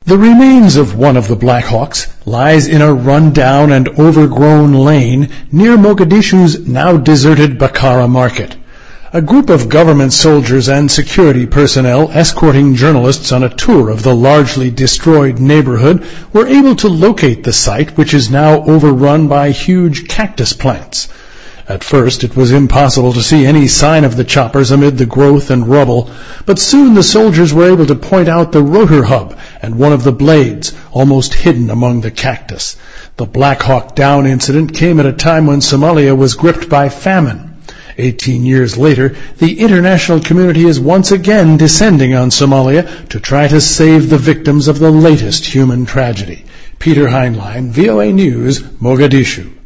The remains of one of the Black Hawks lies in a run-down and overgrown lane near Mogadishu's now deserted Bakara market. A group of government soldiers and security personnel escorting journalists on a tour of the largely destroyed neighborhood were able to locate the site, which is now overrun by huge cactus plants. At first it was impossible to see any sign of the choppers amid the growth and rubble, but soon the soldiers were able to point out the rotor hub and one of the blades, almost hidden among the cactus. The Black Hawk Down incident came at a time when Somalia was gripped by famine. 18 years later, the international community is once again descending on Somalia to try to save the victims of the latest human tragedy. Peter Heinlein, VOA News, Mogadishu.